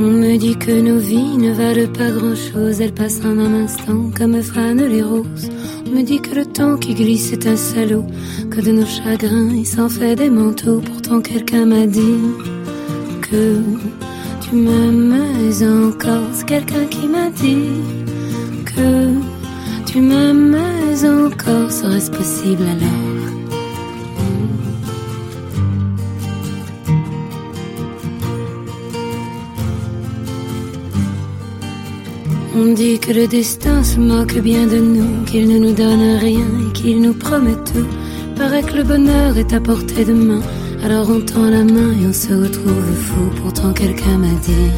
On me dit que nos vies ne valent pas grand-chose, elles passent en un instant comme fanent les roses. On me dit que le temps qui glisse est un salaud, que de nos chagrins il s'en fait des manteaux. Pourtant quelqu'un m'a dit que tu m'aimes encore. C'est quelqu'un qui m'a dit que tu m'aimes encore. Serait-ce possible alors? On dit que le destin se moque bien de nous, qu'il ne nous donne rien et qu'il nous promet tout. Paraît que le bonheur est à portée de main, alors on tend la main et on se retrouve fou. Pourtant quelqu'un m'a dit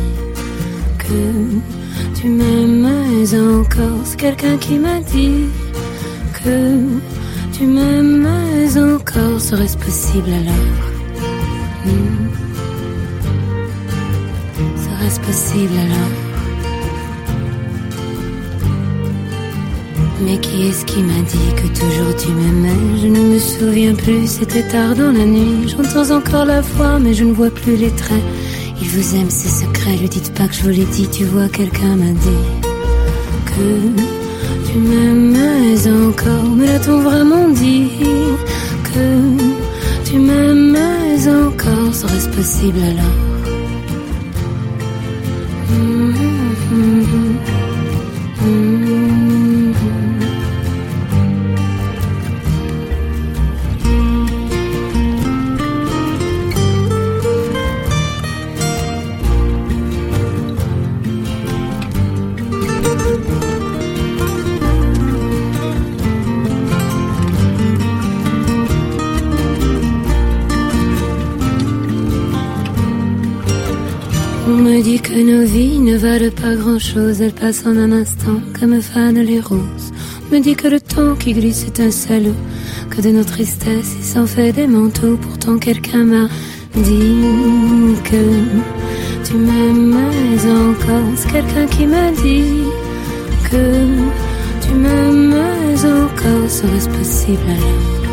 que tu m'aimes encore. C'est quelqu'un qui m'a dit que tu m'aimes encore. Serait-ce possible alors? Serait-ce possible alors? Mais qui est-ce qui m'a dit que toujours tu m'aimais? Je ne me souviens plus, c'était tard dans la nuit. J'entends encore la voix, mais je ne vois plus les traits. Il vous aime, c'est secret, lui dites pas que je vous l'ai dit. Tu vois, quelqu'un m'a dit que tu m'aimais encore. Mais l'a-t-on vraiment dit que tu m'aimais encore? Serait-ce possible alors? On me dit que nos vies ne valent pas grand-chose, elles passent en un instant comme fanent les roses. On me dit que le temps qui glisse est un salaud, que de nos tristesses il s'en fait des manteaux. Pourtant quelqu'un m'a dit que tu m'aimes encore. C'est quelqu'un qui m'a dit que tu m'aimes encore. Serait-ce possible alors?